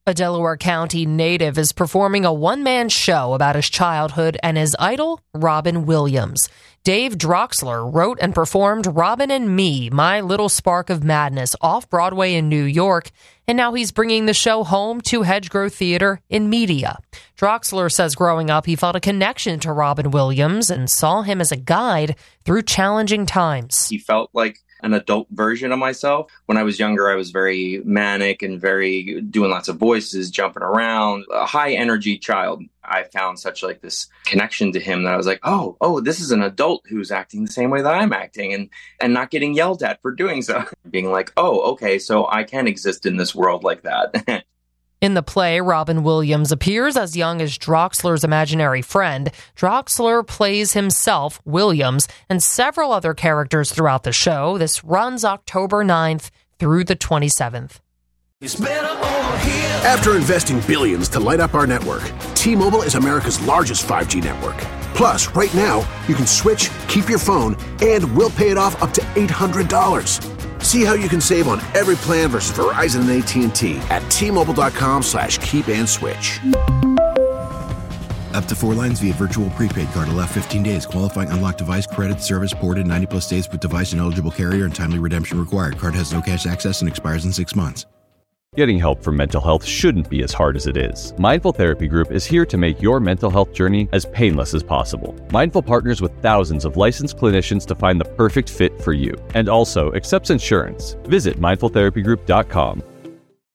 A Delaware County native is performing a one-man show about his childhood and his idol, Robin Williams. Dave Droxler wrote and performed Robin and Me, My Little Spark of Madness, off-Broadway in New York, and now he's bringing the show home to Hedgegrove Theater in Media. Droxler says growing up, he felt a connection to Robin Williams and saw him as a guide through challenging times. He felt like an adult version of myself. When I was younger, I was very manic and very doing lots of voices, jumping around, a high energy child. I found such like this connection to him that I was like, oh, this is an adult who's acting the same way that I'm acting and not getting yelled at for doing so. Being like, oh, okay, so I can exist in this world like that. In the play, Robin Williams appears as young as Droxler's imaginary friend. Droxler plays himself, Williams, and several other characters throughout the show. This runs October 9th through the 27th. After investing billions to light up our network, T-Mobile is America's largest 5G network. Plus, right now, you can switch, keep your phone, and we'll pay it off up to $800. See how you can save on every plan versus Verizon and AT&T at T-Mobile.com/keep-and-switch. Up to 4 lines via virtual prepaid card. Allow 15 days. Qualifying unlocked device credit service ported 90-plus days with device and eligible carrier and timely redemption required. Card has no cash access and expires in 6 months. Getting help for mental health shouldn't be as hard as it is. Mindful Therapy Group is here to make your mental health journey as painless as possible. Mindful partners with thousands of licensed clinicians to find the perfect fit for you and also accepts insurance. Visit mindfultherapygroup.com.